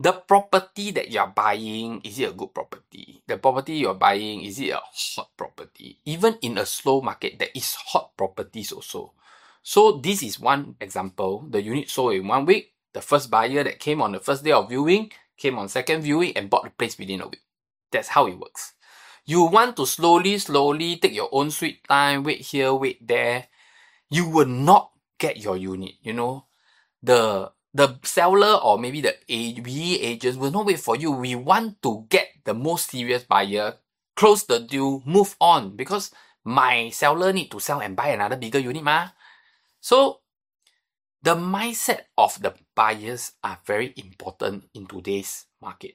the property that you're buying, is it a good property? The property you're buying, is it a hot property? Even in a slow market, there is hot properties also. So this is one example. The unit sold in 1 week. The first buyer that came on the first day of viewing, came on second viewing and bought the place within a week. That's how it works. You want to slowly take your own sweet time, wait here, wait there. You will not get your unit, you know. The seller or maybe the BE agents will not wait for you. We want to get the most serious buyer, close the deal, move on, because my seller need to sell and buy another bigger unit ma. So the mindset of the buyers are very important in today's market.